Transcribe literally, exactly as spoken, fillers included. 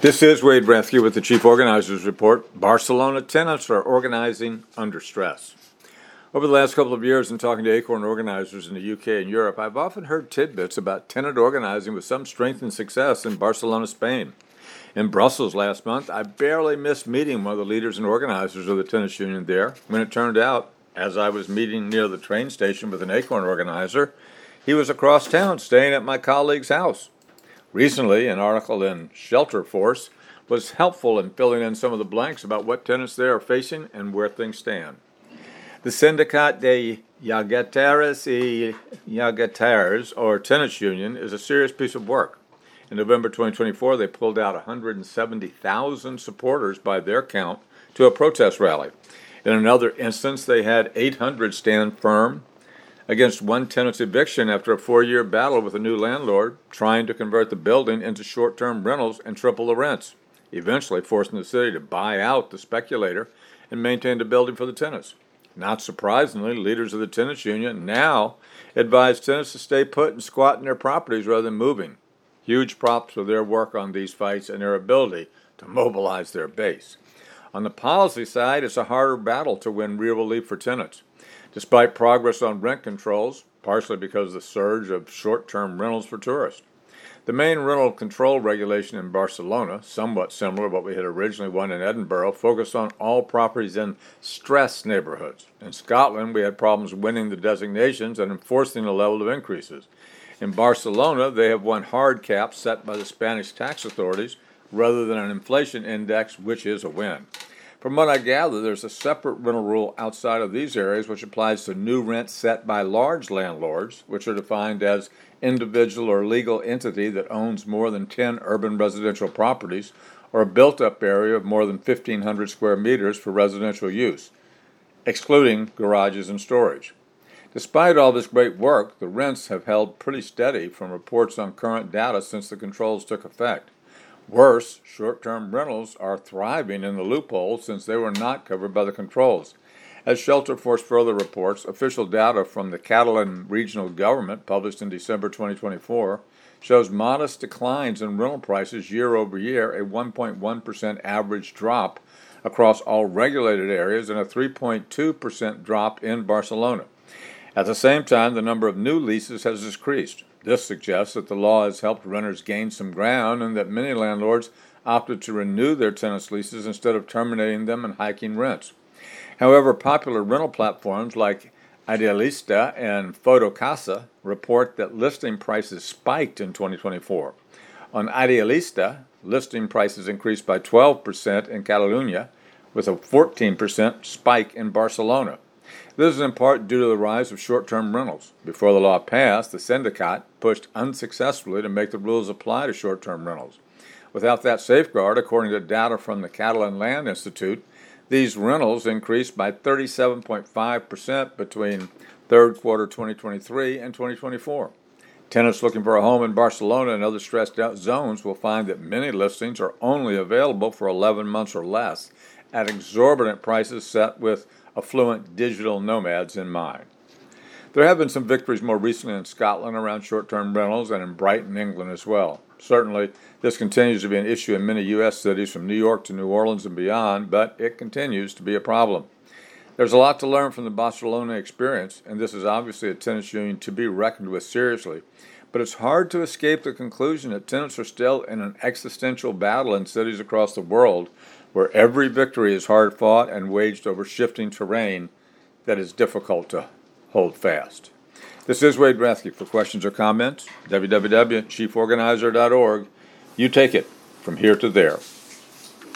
This is Wade Rathke with the Chief Organizers Report. Barcelona tenants are organizing under stress. Over the last couple of years in talking to Acorn organizers in the U K and Europe, I've often heard tidbits about tenant organizing with some strength and success in Barcelona, Spain. In Brussels last month, I barely missed meeting one of the leaders and organizers of the tenants union there when it turned out, as I was meeting near the train station with an Acorn organizer, he was across town staying at my colleague's house. Recently, an article in Shelter Force was helpful in filling in some of the blanks about what tenants there are facing and where things stand. The Sindicat de Llogateres y Llogateres, or tenants union, is a serious piece of work. In November twenty twenty-four, they pulled out one hundred seventy thousand supporters by their count to a protest rally. In another instance, they had eight hundred stand firm against one tenant's eviction after a four-year battle with a new landlord trying to convert the building into short-term rentals and triple the rents, eventually forcing the city to buy out the speculator and maintain the building for the tenants. Not surprisingly, leaders of the tenants union now advise tenants to stay put and squat in their properties rather than moving. Huge props for their work on these fights and their ability to mobilize their base. On the policy side, it's a harder battle to win real relief for tenants. Despite progress on rent controls, partially because of the surge of short-term rentals for tourists. The main rental control regulation in Barcelona, somewhat similar to what we had originally won in Edinburgh, focused on all properties in stress neighborhoods. In Scotland, we had problems winning the designations and enforcing the level of increases. In Barcelona, they have won hard caps set by the Spanish tax authorities rather than an inflation index, which is a win. From what I gather, there's a separate rental rule outside of these areas which applies to new rents set by large landlords, which are defined as individual or legal entity that owns more than ten urban residential properties or a built-up area of more than fifteen hundred square meters for residential use, excluding garages and storage. Despite all this great work, the rents have held pretty steady from reports on current data since the controls took effect. Worse, short-term rentals are thriving in the loophole since they were not covered by the controls. As Shelter Force further reports, official data from the Catalan regional government, published in December twenty twenty-four, shows modest declines in rental prices year over year, a one point one percent average drop across all regulated areas, and a three point two percent drop in Barcelona. At the same time, the number of new leases has decreased. This suggests that the law has helped renters gain some ground and that many landlords opted to renew their tenants' leases instead of terminating them and hiking rents. However, popular rental platforms like Idealista and Fotocasa report that listing prices spiked in twenty twenty-four. On Idealista, listing prices increased by twelve percent in Catalonia, with a fourteen percent spike in Barcelona. This is in part due to the rise of short-term rentals. Before the law passed, the Sindicat pushed unsuccessfully to make the rules apply to short-term rentals. Without that safeguard, according to data from the Catalan Land Institute, these rentals increased by thirty-seven point five percent between third quarter twenty twenty-three and twenty twenty-four. Tenants looking for a home in Barcelona and other stressed-out zones will find that many listings are only available for eleven months or less at exorbitant prices set with affluent digital nomads in mind. There have been some victories more recently in Scotland around short-term rentals and in Brighton, England as well. Certainly, this continues to be an issue in many U S cities from New York to New Orleans and beyond, but it continues to be a problem. There's a lot to learn from the Barcelona experience, and this is obviously a tenants union to be reckoned with seriously, but it's hard to escape the conclusion that tenants are still in an existential battle in cities across the world where every victory is hard-fought and waged over shifting terrain that is difficult to hold fast. This is Wade Rathke. For questions or comments, w w w dot chief organizer dot org. You take it from here to there.